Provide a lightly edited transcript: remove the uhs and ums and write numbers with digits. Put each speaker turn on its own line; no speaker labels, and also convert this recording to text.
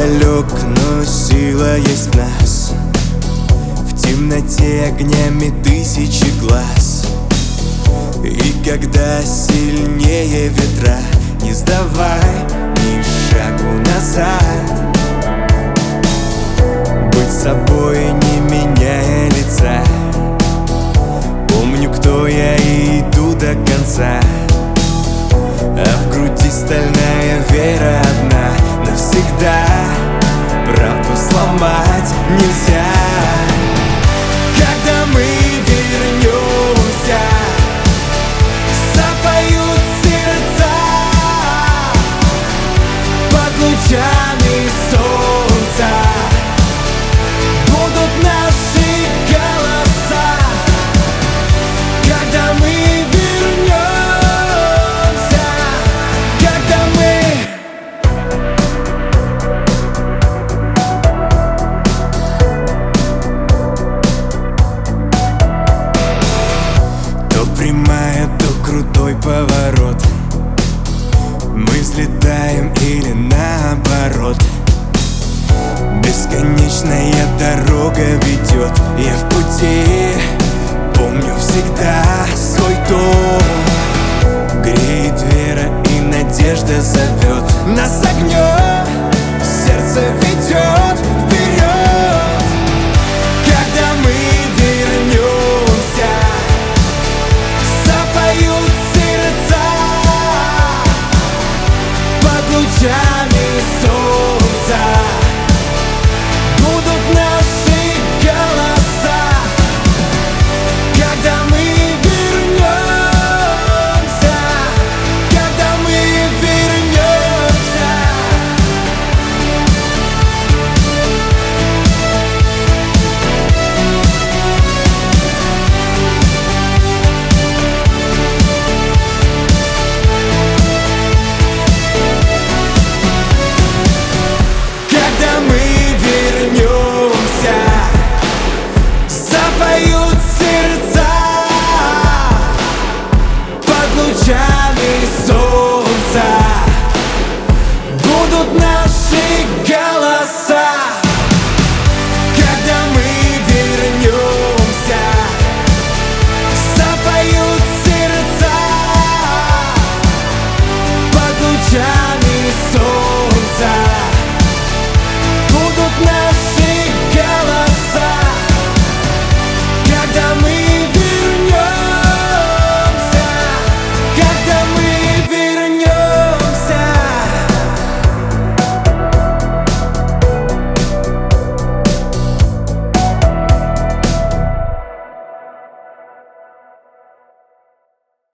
далек, но сила есть в нас. В темноте огнями тысячи глаз. И когда сильнее ветра, не сдавай ни шагу назад. Быть собой, не меняя лица. Помню, кто я, и иду до конца. А в груди стальная вера одна навсегда. Правду сломать нельзя. Когда мы вернемся, запоют сердца под лучами солнца. Будут наши голоса. Когда мы вернемся, когда мы... То прямая, то крутой поворот. Мы взлетаем или наоборот. Бесконечная дорога ведет, я в пути.